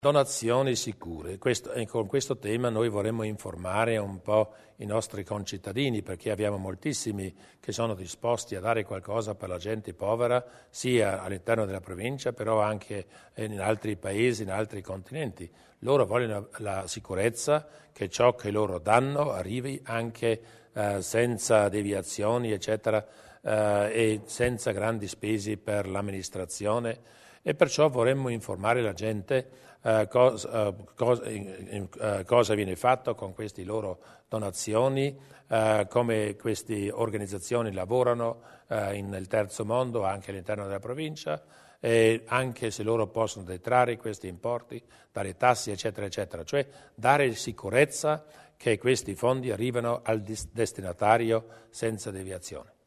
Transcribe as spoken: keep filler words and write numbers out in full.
Donazioni sicure. Questo, e con questo tema noi vorremmo informare un po' i nostri concittadini, perché abbiamo moltissimi che sono disposti a dare qualcosa per la gente povera, sia all'interno della provincia, però anche in altri paesi, in altri continenti. Loro vogliono la sicurezza che ciò che loro danno arrivi anche eh, senza deviazioni, eccetera, eh, e senza grandi spese per l'amministrazione. E perciò vorremmo informare la gente eh, cosa, eh, cosa, in, eh, cosa viene fatto con queste loro donazioni, eh, come queste organizzazioni lavorano eh, in, nel terzo mondo, anche all'interno della provincia, e anche se loro possono detrarre questi importi dalle tasse, eccetera, eccetera. Cioè dare sicurezza che questi fondi arrivano al destinatario senza deviazione.